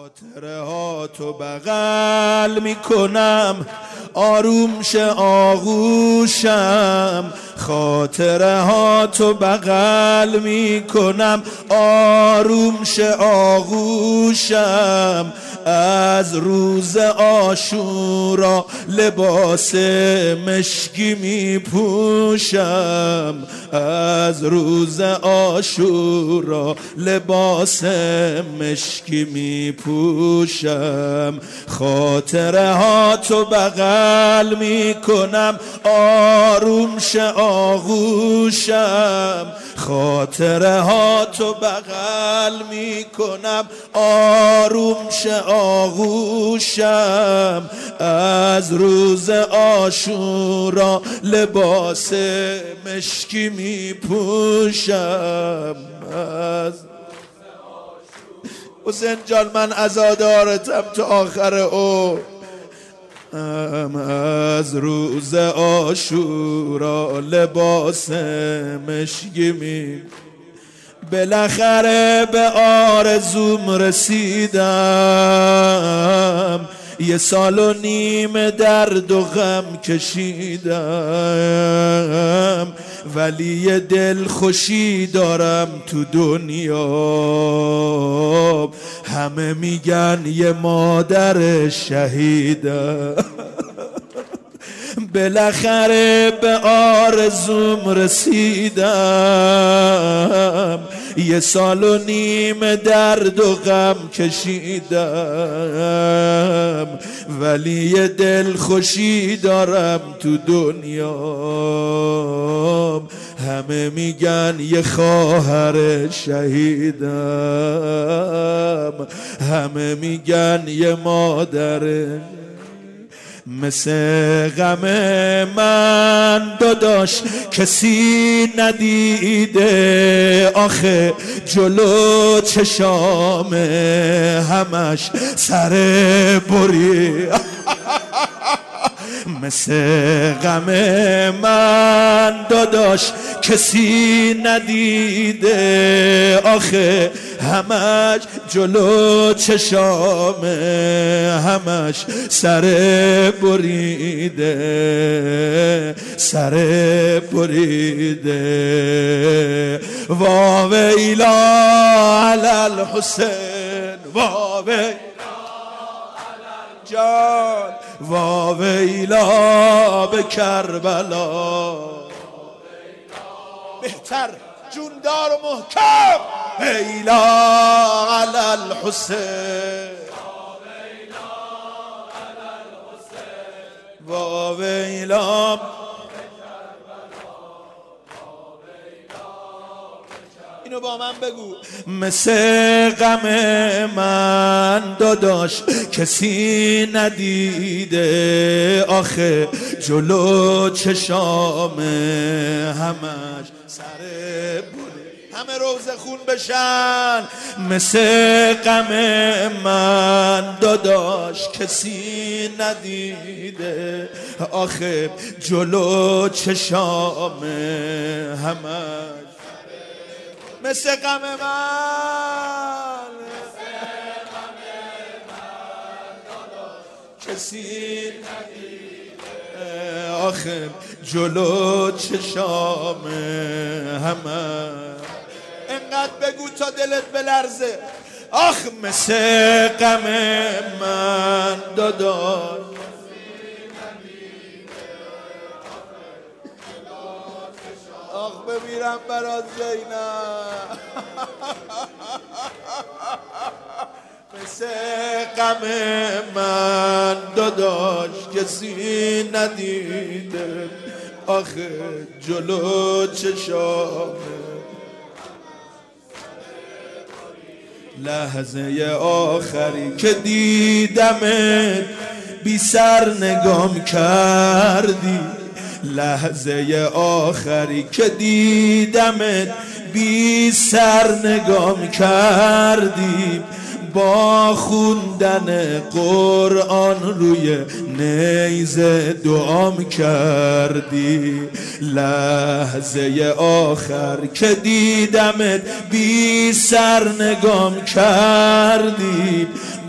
خاطره ها تو بغل میکنم آروم شه آغوشم، خاطره ها تو بغل میکنم آروم شه آغوشم. از روز عاشورا لباس مشکی میپوشم، از روز عاشورا لباس مشکی میپوشم. خاطره ها تو بغل میکنم آروم شه آغوشم، خاطره ها تو بغل میکنم آروم شه آغوشم. از روز عاشورا لباس مشکی میپوشم. حسین جان من عزادارتم تو آخر او. از روز عاشورا لباس مشکی می بالاخره به آرزوم رسیدم، 1.5 سال درد و غم کشیدم، ولی یه دل خوشی دارم تو دنیا، همه میگن یه مادر شهیدم. بالاخره به آرزوم رسیدم، 1.5 سال درد و غم کشیدم، ولی یه دل خوشی دارم تو دنیا، همه میگن یه خواهر شهیدم، همه میگن یه مادر. مثل غم من داداش کسی ندیده، آخه جلو چشام همش سر بری. مثل غم من داداش کسی ندیده، آخه همش جلو چشام همش سر بریده، سر بریده. واویلا علی الحسین، واویلا جان، واویلا به کربلا. بهتر جوندار و محکم، ویلا علی الحسین، واویلا. اینو با من بگو. مثل غم من داداش کسی ندیده، آخه جلو چشام همش سر بوده، همه روزه خون بشن. مثل غم من داداش کسی ندیده، آخه جلو چشام همش مثل غم من، کسی ندیده، آخه جلو چشام همه. انقدر بگو تا دلت بلرزه. آخ مثل غم من داداش آخ بمیرم برات زینب. مثل غم من داداش کسی ندیده، آخه جلو چشامه. لحظه آخری که دیدمت بی سر نگام کردی، لحظه آخری که دیدمت بی سر نگام کردی، با خوندن قرآن روی نیزه دعام کردی. لحظه آخر که دیدمت بی سر نگام کردی،